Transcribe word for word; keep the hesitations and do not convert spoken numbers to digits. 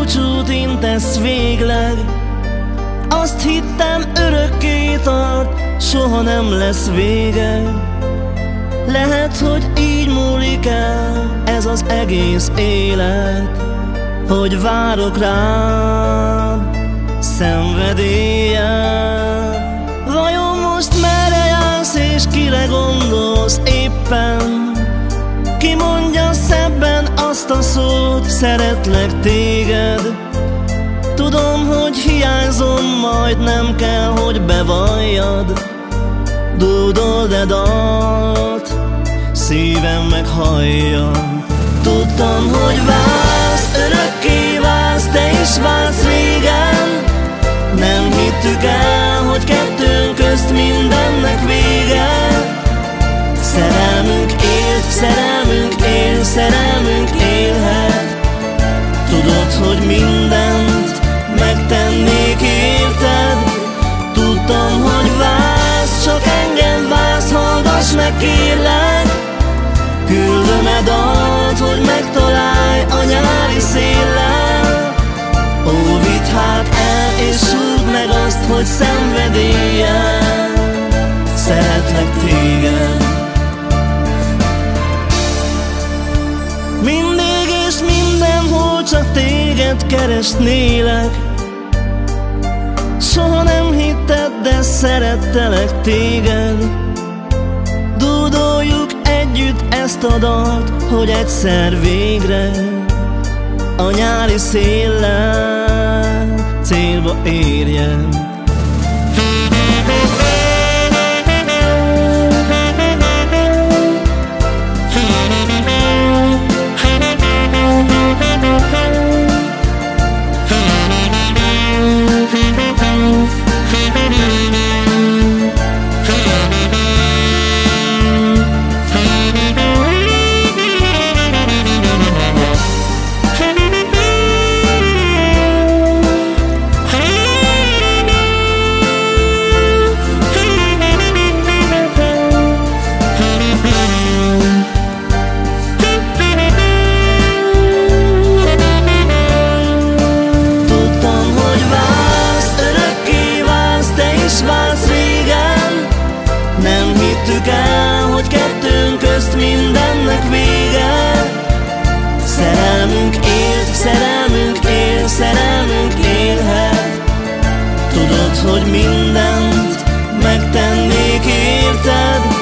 búcsút intesz végleg. Azt hittem, örökké tart, soha nem lesz vége. Lehet, hogy így múlik el ez az egész élet, hogy várok rád szenvedéllyel. Vajon most merre jársz és kire gondolsz éppen? Ki mondja szebben azt a szót, szeretlek téged? Tudom, hogy hiányzom, majd nem kell, hogy bevalljad. Dúdold e dalt, szívem meghallja. Tudtam, hogy vársz, örökké vársz, te is vársz régen. Nem hittük el, hogy kettőnk közt mindennek vége. Szerelmünk élt, szerelmünk él, szerelmünk élhet. Tudod, hogy mindent megtennék érted. Tudtam, hogy vársz, csak engem vársz, hallgass meg kérlek. Küldöm-e dalt, hogy megtalálj a nyári széllel. Ó, vidd hát el és súgd meg azt, hogy szenvedéllyel szeretlek téged. Mindig és mindenhol csak téged keresnélek. Soha nem hitted, de szerettelek téged. Dúdoljuk együtt ezt a dalt, hogy egyszer végre a nyári széllel célba érjen. Nem hittük el, hogy kettőnk közt mindennek vége. Szerelmünk élt, szerelmünk él, szerelmünk élhet. Tudod, hogy mindent megtennék érted.